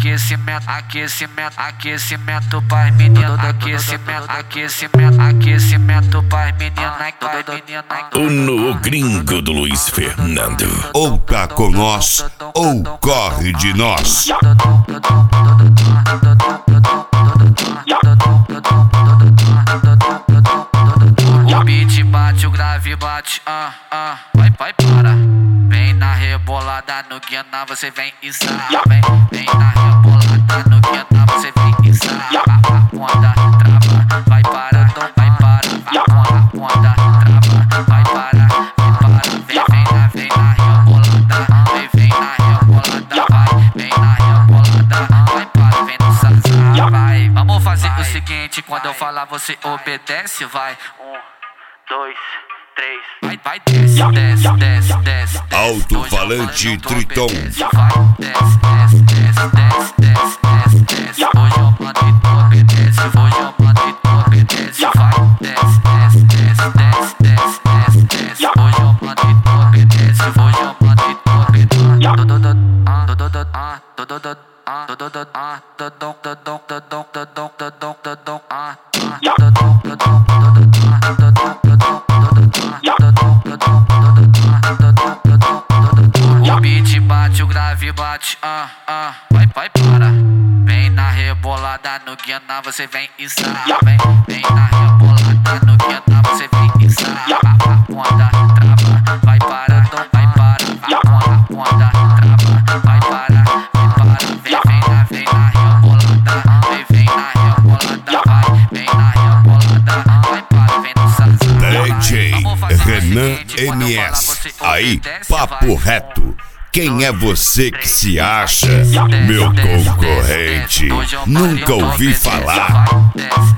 aquecimento, aquecimento, aquecimento pras meninas, aquecimento, aquecimento, aquecimento pras meninas, pras meninas. O novo gringo do Luiz Fernando. Ou tá com nós, ou corre de nós. O beat bate, o grave bate, vai para. Vem na rebolada no guiana, você vem e sarra. Vem na rebolada no guiana, você vem e sarra. Onda trava, vai para, vai para. Onda trava, vai para, vem na rebolada, vem na rebolada, vai, vem na rebolada, vai para, vem no sarra, vai. Vamos fazer o seguinte, quando eu falar você obedece, vai. 1, 2, 3, vai, desce, desce, desce, desce. Alto-falante Triton. Vai, desce, desce, desce, desce, desce, desce, desce. Hoje eu mando e tu obedece, hoje eu mando e tu obedece. Vai, desce, desce, desce, desce, desce, desce, desce. Hoje eu mando e tu obedece, hoje eu mando e tu O beat bate, o grave bate, vai para. Vem na rebolada no guiana, você vem e sarra. Vem na rebolada no guiana, você vem e sarra. Onda trava, vai para, vai para. Onda trava, vai para, vem na rebolada, vem na rebolada, vai, vem na rebolada, vai para, vem no sarra. DJ Renan MS. Aí, papo reto. Quem é você que se acha? Meu concorrente. Nunca ouvi falar.